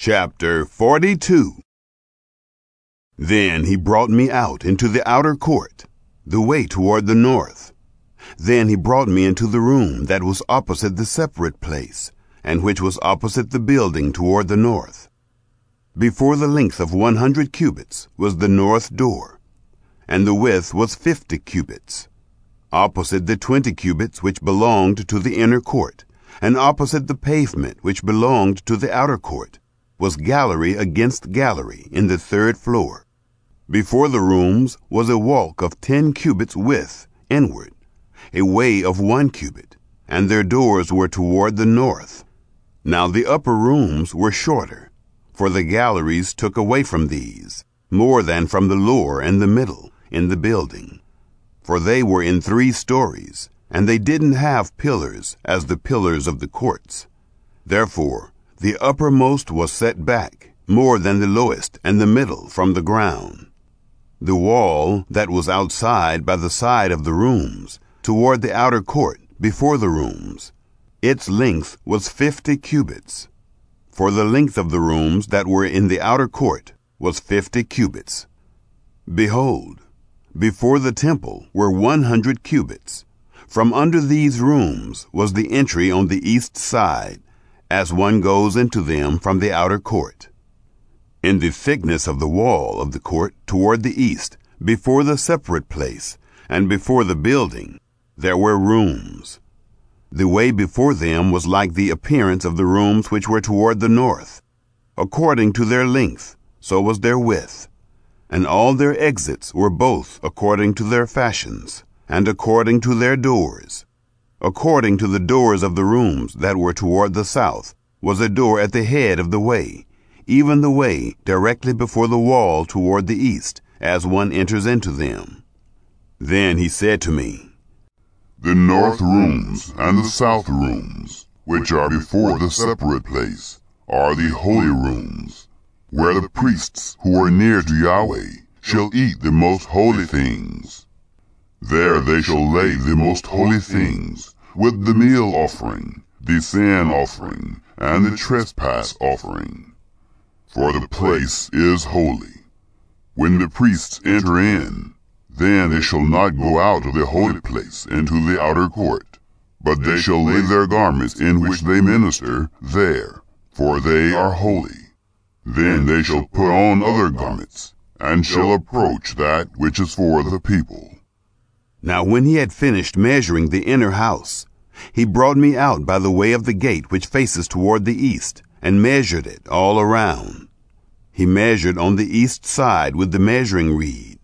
Chapter 42. Then he brought me out into the outer court, the way toward the north. Then he brought me into the room that was opposite the separate place, and which was opposite the building toward the north. Before the length of 100 cubits was the north door, and the width was 50 cubits. Opposite the 20 cubits which belonged to the inner court, and opposite the pavement which belonged to the outer court, was gallery against gallery in the third floor. Before the rooms was a walk of 10 cubits width inward, a way of 1 cubit, and their doors were toward the north. Now the upper rooms were shorter, for the galleries took away from these, more than from the lower and the middle in the building. For they were in 3 stories, and they didn't have pillars as the pillars of the courts. Therefore, the uppermost was set back more than the lowest and the middle from the ground. The wall that was outside by the side of the rooms, toward the outer court before the rooms, its length was 50 cubits. For the length of the rooms that were in the outer court was 50 cubits. Behold, before the temple were 100 cubits. From under these rooms was the entry on the east side, as one goes into them from the outer court. In the thickness of the wall of the court toward the east, before the separate place, and before the building, there were rooms. The way before them was like the appearance of the rooms which were toward the north. According to their length, so was their width. And all their exits were both according to their fashions, and according to their doors. According to the doors of the rooms that were toward the south was a door at the head of the way, even the way directly before the wall toward the east, as one enters into them. Then he said to me, The north rooms and the south rooms, which are before the separate place, are the holy rooms, where the priests who are near to Yahweh shall eat the most holy things. There they shall lay the most holy things, with the meal offering, the sin offering, and the trespass offering. For the place is holy. When the priests enter in, then they shall not go out of the holy place into the outer court, but they shall lay their garments in which they minister there, for they are holy. Then they shall put on other garments, and shall approach that which is for the people. Now when he had finished measuring the inner house, he brought me out by the way of the gate which faces toward the east, and measured it all around. He measured on the east side with the measuring reed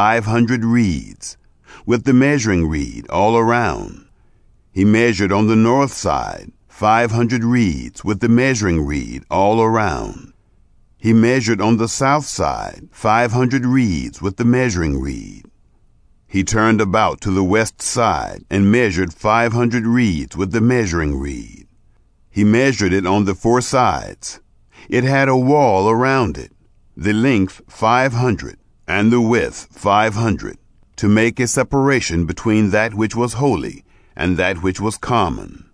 500 reeds, with the measuring reed all around. He measured on the north side 500 reeds with the measuring reed all around. He measured on the south side 500 reeds with the measuring reed. He turned about to the west side and measured 500 reeds with the measuring reed. He measured it on the 4 sides. It had a wall around it, the length 500 and the width 500, to make a separation between that which was holy and that which was common.